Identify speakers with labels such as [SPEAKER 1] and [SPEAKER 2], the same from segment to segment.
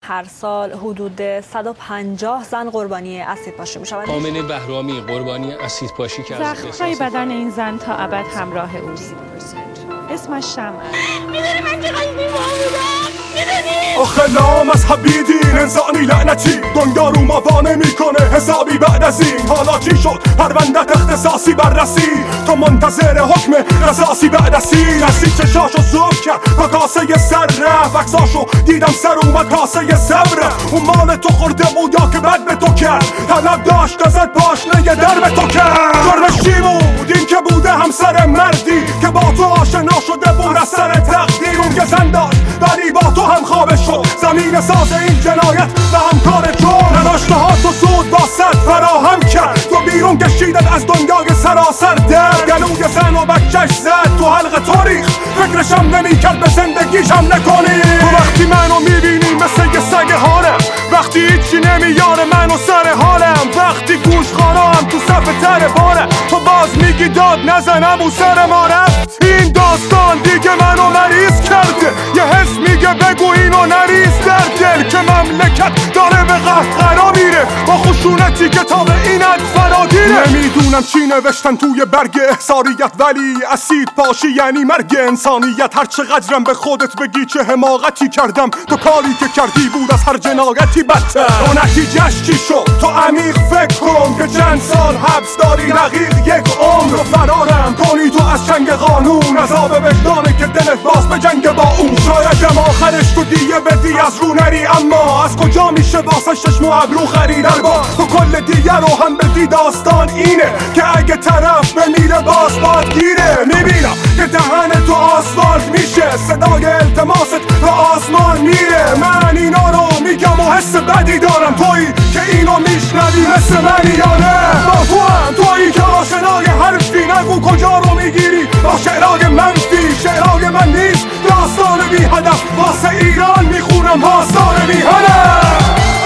[SPEAKER 1] هر سال حدود 150 زن قربانی اسیدپاشی میشوند.
[SPEAKER 2] آمنه بهرامی قربانی اسیدپاشی کرد.
[SPEAKER 3] زخم‌های بدن این زن تا ابد همراه اوست. اسمش شمع.
[SPEAKER 4] میدونی من چقدر بیمار بودم؟ میدونی؟
[SPEAKER 5] آخه لامذهبی دین انسانی لعنتی دنیا رو ماوانه میکنه حسابی بعد از این. حالا چی شد؟ پروندت اختصاصی بررسی تو منتظر حکم قصاصی بعد از این. کسی چشاشو زوب کرد با کاسه سر رفت عکساشو دیدم سر اومد کاسه صبر. اون مال تو خورده بود یا که بد به تو کرد طلب داشت ازت پاشنه در به تو کرد. جرمش چی بود؟ این که بوده همسر مردی که با تو آشنا شده بود از سر تقدیر. اون که زن داشت ولی با تو هم خوابش شد زمین ساز این جنایت و همکار جرم. نناشته ها تو سود با صد فراهم کرد تو بیرون کشیدت از دنیای سراسر درد. گلوی زن و بچهش زد تو حلق تاریخ فکرشم نمی کرد به زندگیشم نکنی. تو وقتی منو میبینی مثل یه سگ حالم وقتی هیچی نمیاره منو سر حالم وقتی گوش خانم تو صف تر بارم تو باز میگی داد نزنم و سر ما رفت. این داستان دیگه منو مریض کرده یه حس میگه بگو اینو نریز در دل که مملکت داره به قهقرا میره با خشونتی که تا به اینت فراگیره. نمیدونم چی نوشتن توی برگ احضاریت ولی اسید پاشی یعنی مرگ انسانیت. هر چقدرم به خودت بگی چه حماقتی کردم تو کاری که کردی بود از هر جنایتی بدتر. تو نتیجهش چی شد؟ تو عمیق فکر کن که چند سال حبس داری رقیق یک عمر رو فرارم کنی تو از چنگ قانون. عذاب وجدانه که دلت باز به جنگ با اون. شایدم آخرش تو دیگه بدی از رو نری اما از کجا میشه واسه چشم و ابرو خرید با تو کل دیگه رو هم بدی. داستان اینه که اگه طرف بمیره باز گیره. میبینم که دهن تو آسفالت میشه صدای التماست به آسمان میره. من اینا رو میگم و حس بدی دارم تویی که اینو میشنوی مثل منی یا نه؟ با تو هم تویی که آشنای حرفی نگو کجا رو میگیری با شعرهای منفی. شعرهای من نیست داستان بی هدف واسه ایران میخونم داستان بی هدف.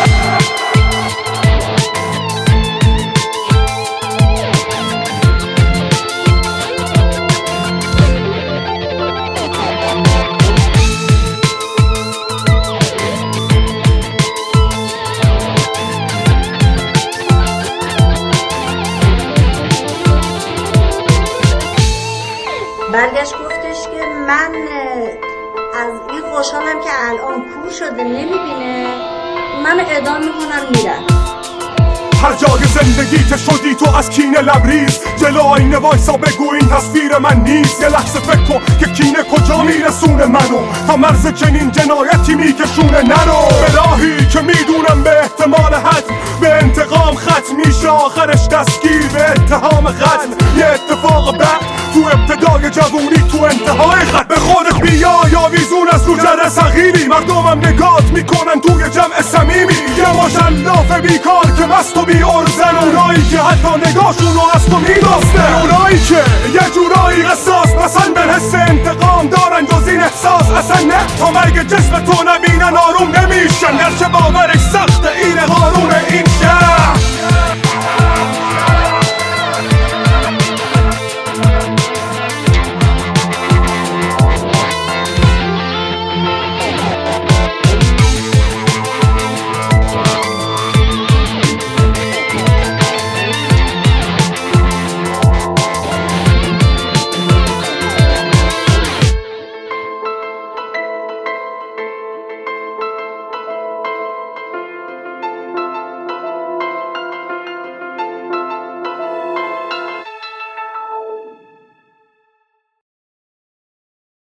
[SPEAKER 6] برگشت گفتش که من از این خوشحالم که الان کور شده نمیبینه من اعدام میکنم میرم.
[SPEAKER 5] هر جای زندگیت شدی تو از کینه لبریز جلو آینه وایسا بگو این تصویر من نیست. یه لحظه فکر کن که کینه کجا میرسونه منو تا مرز چنین جنایتی میکشونه نرو. به راهی که میدونم به احتمال حتم به انتقام ختم میشه آخرش دستگیر به اتهام قتل. یه اتفاق بد تو ابتدای جوونی تو انتهای خط. به خودت بیا یا ویزون از رو جره صغیری مردمم نگات میکنن توی جمع صمیمی. یه مشلاف بیکار که مست و بی ارزن اونایی که حتی نگاهشونو از تو میداسته. اونایی که یه جورایی قصاص پسند حس انتقام دارن جز این احساس اصلا نه تا مرگ جسم تو نبینن آروم نمیشن. گرچه باورش